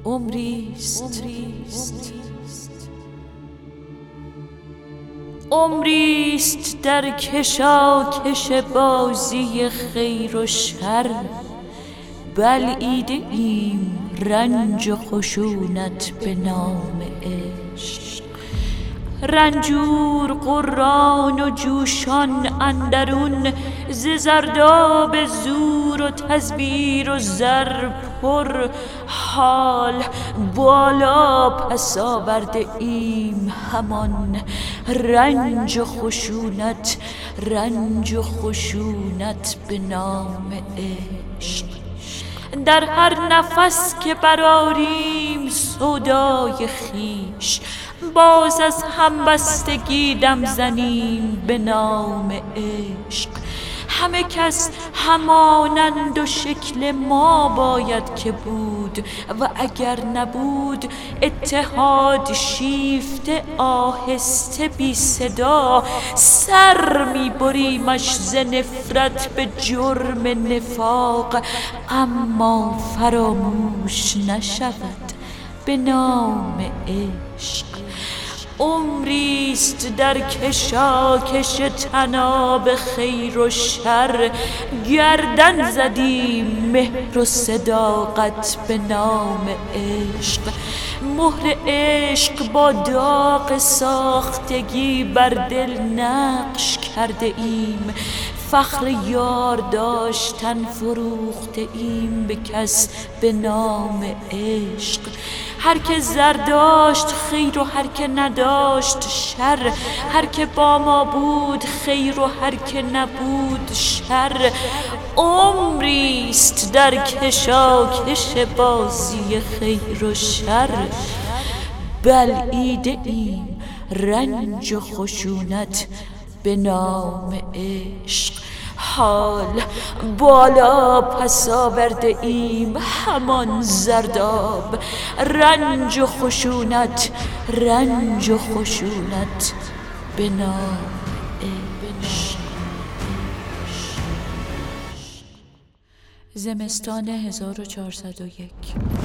عمریست در کشاکش بازی خیر و شر، بلعیده ایم رنج و خشونت به نام عشق. رنجور قران و جوشان اندرون، ز زرداب زور و تزویر و زر پر حال. بالا پس آورده ایم همان رنج و خشونت، رنج و خشونت به نام عشق. در هر نفس که برآریم سودای خویش، باز از همبستگی دم زنیم به نام عشق. همه کس همانند و شکل ما باید که بود، و اگر نبود اتحاد شیفته آهسته بی صدا سر می بریمش ز نفرت به جرم نفاق، اما فراموش نشود به نام عشق. عمریست در کشاکش طناب خیر و شر، گردن زدیم مهر و صداقت به نام عشق. مهر عشق با داغ ساختگی بر دل نقش کرده ایم، فخر یار داشتن فروخته ایم به کس به نام عشق. هر که زر داشت خیر و هر که نداشت شر، هر که با ما بود خیر و هر که نبود شر. عمریست در کشاکش بازی خیر و شر، بلعیده ایم رنج و خشونت به نام عشق. حال بالا پس آورده ایم همان زرداب، رنج و خشونت، رنج و خشونت به نام عشق. زمستان 1401